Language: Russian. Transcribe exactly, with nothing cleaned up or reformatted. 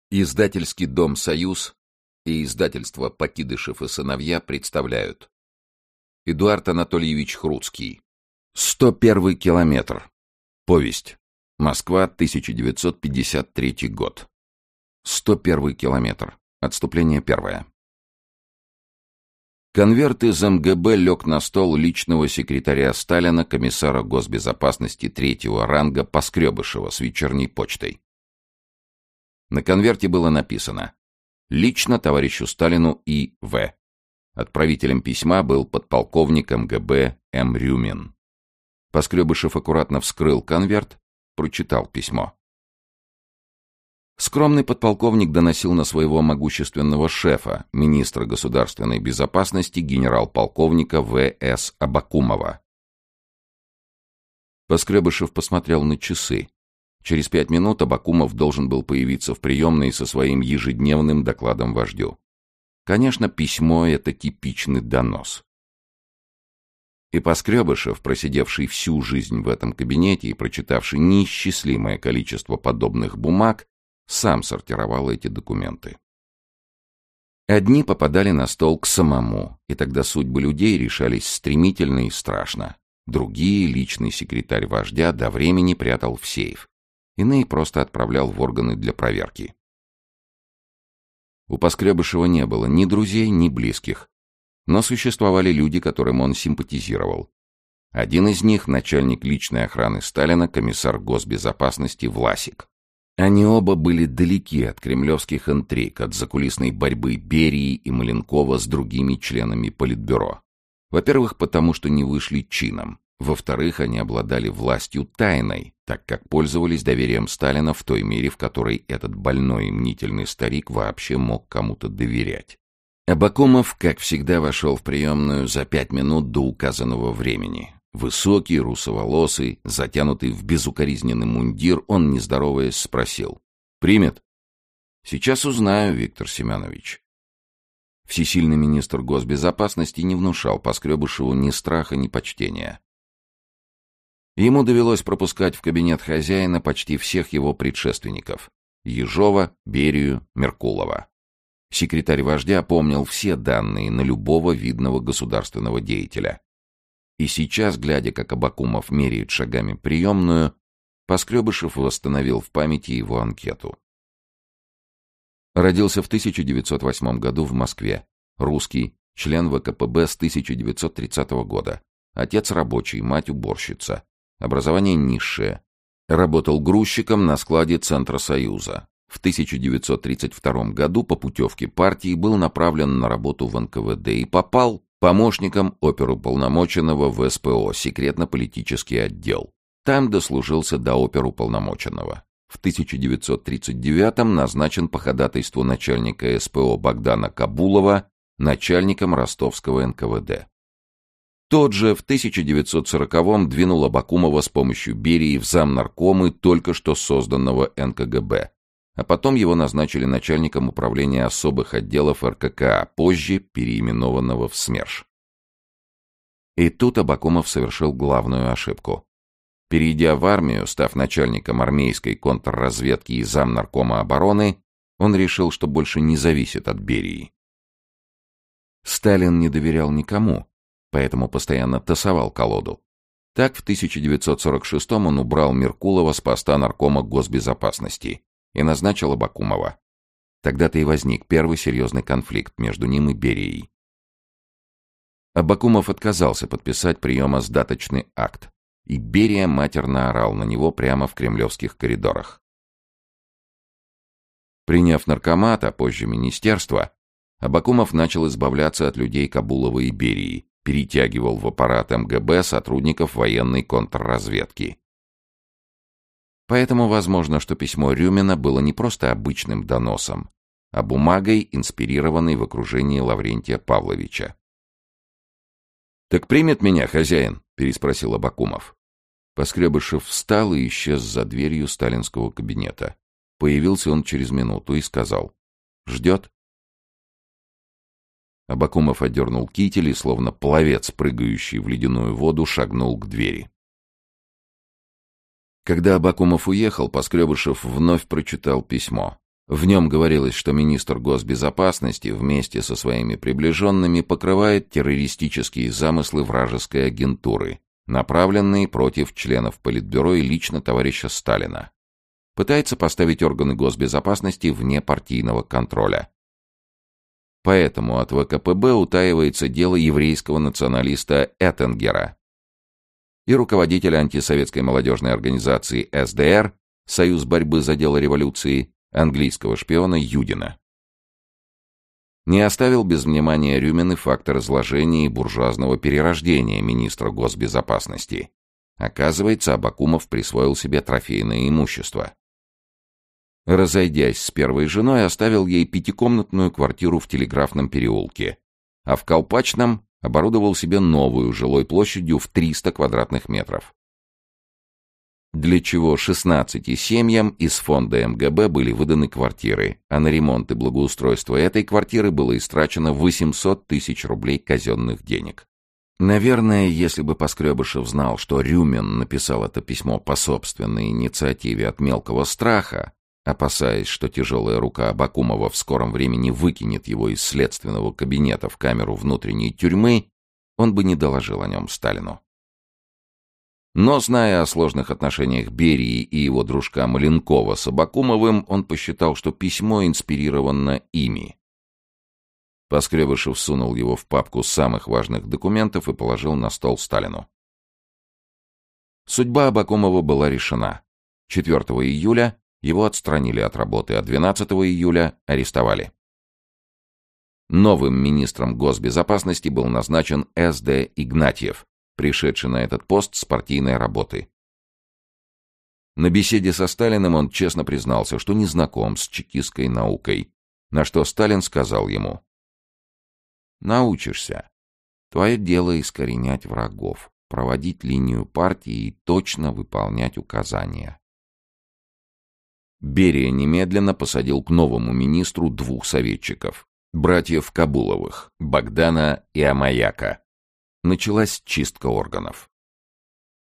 Издательский дом «Союз» и издательство «Покидышев и сыновья» представляют. Эдуард Анатольевич Хруцкий. сто первый километр. Повесть. Москва, тысяча девятьсот пятьдесят третий год. сто первый километр. Отступление первое. Конверт из эм гэ бэ лег на стол личного секретаря Сталина, комиссара госбезопасности третьего ранга Поскребышева с вечерней почтой. На конверте было написано: «Лично товарищу Сталину И В Отправителем письма был подполковник эм гэ бэ М. Рюмин. Поскребышев аккуратно вскрыл конверт, прочитал письмо. Скромный подполковник доносил на своего могущественного шефа, министра государственной безопасности генерал-полковника В С Абакумова. Поскребышев посмотрел на часы. Через пять минут Абакумов должен был появиться в приемной со своим ежедневным докладом вождю. Конечно, письмо — это типичный донос. И Поскребышев, просидевший всю жизнь в этом кабинете и прочитавший неисчислимое количество подобных бумаг, сам сортировал эти документы. Одни попадали на стол к самому, и тогда судьбы людей решались стремительно и страшно. Другие личный секретарь вождя до времени прятал в сейф. Иные просто отправлял в органы для проверки. У Поскребышева не было ни друзей, ни близких. Но существовали люди, которым он симпатизировал. Один из них — начальник личной охраны Сталина, комиссар госбезопасности Власик. Они оба были далеки от кремлевских интриг, от закулисной борьбы Берии и Маленкова с другими членами Политбюро. Во-первых, потому что не вышли чином. Во-вторых, они обладали властью тайной, так как пользовались доверием Сталина в той мере, в которой этот больной и мнительный старик вообще мог кому-то доверять. Абакумов, как всегда, вошел в приемную за пять минут до указанного времени. Высокий, русоволосый, затянутый в безукоризненный мундир, он, не здороваясь, спросил: «Примет?» «Сейчас узнаю, Виктор Семенович». Всесильный министр госбезопасности не внушал Поскребышеву ни страха, ни почтения. Ему довелось пропускать в кабинет хозяина почти всех его предшественников — Ежова, Берию, Меркулова. Секретарь вождя помнил все данные на любого видного государственного деятеля. И сейчас, глядя, как Абакумов меряет шагами приемную, Поскребышев восстановил в памяти его анкету. Родился в тысяча девятьсот восьмом году в Москве. Русский, член вэ ка пэ бэ с тысяча девятьсот тридцатого года. Отец рабочий, мать уборщица. Образование низшее. Работал грузчиком на складе Центра Союза. В тысяча девятьсот тридцать втором году по путевке партии был направлен на работу в эн ка вэ дэ и попал помощником оперуполномоченного в эс пэ о, секретно-политический отдел. Там дослужился до оперуполномоченного. В тысяча девятьсот тридцать девятом назначен по ходатайству начальника эс пэ о Богдана Кабулова начальником ростовского эн ка вэ дэ. Тот же в тысяча девятьсот сороковом двинул Абакумова с помощью Берии в замнаркомы только что созданного эн ка гэ бэ, а потом его назначили начальником управления особых отделов эр ка ка а, позже переименованного в СМЕРШ. И тут Абакумов совершил главную ошибку. Перейдя в армию, став начальником армейской контрразведки и замнаркома обороны, он решил, что больше не зависит от Берии. Сталин не доверял никому, поэтому постоянно тасовал колоду. Так в тысяча девятьсот сорок шестом он убрал Меркулова с поста наркома госбезопасности и назначил Абакумова. Тогда-то и возник первый серьезный конфликт между ним и Берией. Абакумов отказался подписать приемо-сдаточный акт, и Берия матерно орал на него прямо в кремлевских коридорах. Приняв наркомат, а позже министерство, Абакумов начал избавляться от людей Кабулова и Берии, перетягивал в аппарат эм гэ бэ сотрудников военной контрразведки. Поэтому возможно, что письмо Рюмина было не просто обычным доносом, а бумагой, инспирированной в окружении Лаврентия Павловича. «Так примет меня хозяин?» — переспросил Абакумов. Поскребышев встал и исчез за дверью сталинского кабинета. Появился он через минуту и сказал: «Ждет?» Абакумов одернул китель и, словно пловец, прыгающий в ледяную воду, шагнул к двери. Когда Абакумов уехал, Поскребышев вновь прочитал письмо. В нем говорилось, что министр госбезопасности вместе со своими приближенными покрывает террористические замыслы вражеской агентуры, направленные против членов Политбюро и лично товарища Сталина. Пытается поставить органы госбезопасности вне партийного контроля. Поэтому от вэ ка пэ бэ утаивается дело еврейского националиста Эттингера и руководителя антисоветской молодежной организации эс дэ эр, Союз борьбы за дело революции, английского шпиона Юдина. Не оставил без внимания Рюмин и факт разложения и буржуазного перерождения министра госбезопасности. Оказывается, Абакумов присвоил себе трофейное имущество. Разойдясь с первой женой, оставил ей пятикомнатную квартиру в Телеграфном переулке, а в Колпачном оборудовал себе новую жилой площадью в триста квадратных метров. Для чего шестнадцати семьям из фонда эм гэ бэ были выданы квартиры, а на ремонт и благоустройство этой квартиры было истрачено восемьсот тысяч рублей казенных денег. Наверное, если бы Поскребышев знал, что Рюмин написал это письмо по собственной инициативе от мелкого страха, опасаясь, что тяжелая рука Абакумова в скором времени выкинет его из следственного кабинета в камеру внутренней тюрьмы, он бы не доложил о нем Сталину. Но, зная о сложных отношениях Берии и его дружка Маленкова с Абакумовым, он посчитал, что письмо инспирировано ими. Поскребышев сунул его в папку самых важных документов и положил на стол Сталину. Судьба Абакумова была решена. четвёртого июля его отстранили от работы, а двенадцатого июля арестовали. Новым министром госбезопасности был назначен эс дэ Игнатьев, пришедший на этот пост с партийной работы. На беседе со Сталиным он честно признался, что не знаком с чекистской наукой, на что Сталин сказал ему: «Научишься. Твое дело искоренять врагов, проводить линию партии и точно выполнять указания». Берия немедленно посадил к новому министру двух советчиков, братьев Кабуловых, Богдана и Амаяка. Началась чистка органов.